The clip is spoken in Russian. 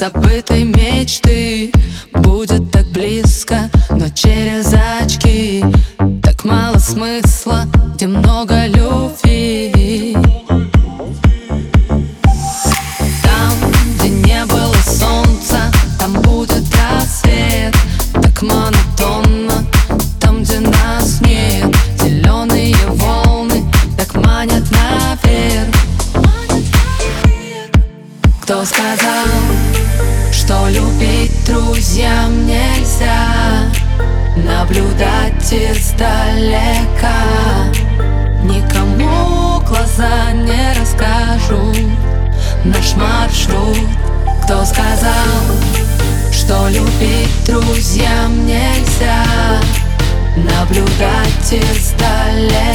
забытой мечты будет так близко, но через очки. Так мало смысла, где много любви. Там, где не было солнца, там будет рассвет. Так монотонно, там, где нас нет. Зеленые волны так манят наверх. Кто сказал, что любить друзьям нельзя? Наблюдать издалека. Никому глаза не расскажут наш маршрут. Кто сказал, что любить друзьям нельзя? Наблюдать издалека.